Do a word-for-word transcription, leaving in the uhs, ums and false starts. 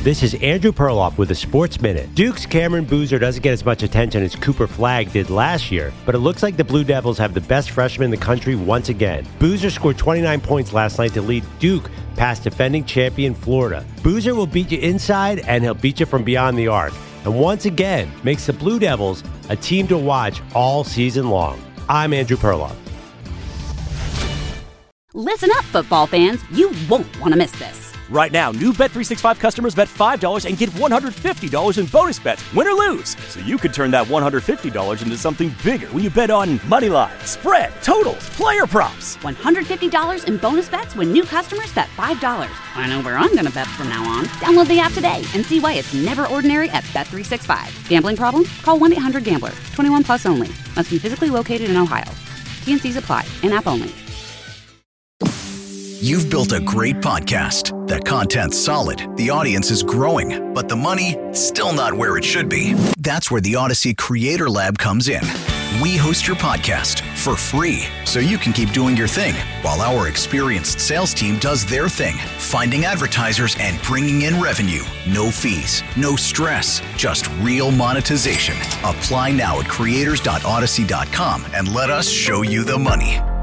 This is Andrew Perloff with a Sports Minute. Duke's Cameron Boozer doesn't get as much attention as Cooper Flagg did last year, but it looks like the Blue Devils have the best freshman in the country once again. Boozer scored twenty-nine points last night to lead Duke past defending champion Florida. Boozer will beat you inside, and he'll beat you from beyond the arc, and once again makes the Blue Devils a team to watch all season long. I'm Andrew Perloff. Listen up, football fans. You won't want to miss this. Right now, new Bet three sixty-five customers bet five dollars and get one hundred fifty dollars in bonus bets, win or lose. So you could turn that one hundred fifty dollars into something bigger when you bet on money line, spread, totals, player props. one hundred fifty dollars in bonus bets when new customers bet five dollars. I know where I'm going to bet from now on. Download the app today and see why it's never ordinary at Bet three sixty-five. Gambling problem? Call one eight hundred gambler. twenty-one plus only. Must be physically located in Ohio. T and C's apply. In-app only. You've built a great podcast. The content's solid, the audience is growing, but the money, still not where it should be. That's where the Odyssey Creator Lab comes in. We host your podcast for free, so you can keep doing your thing, while our experienced sales team does their thing, finding advertisers and bringing in revenue. No fees, no stress, just real monetization. Apply now at creators dot odyssey dot com and let us show you the money.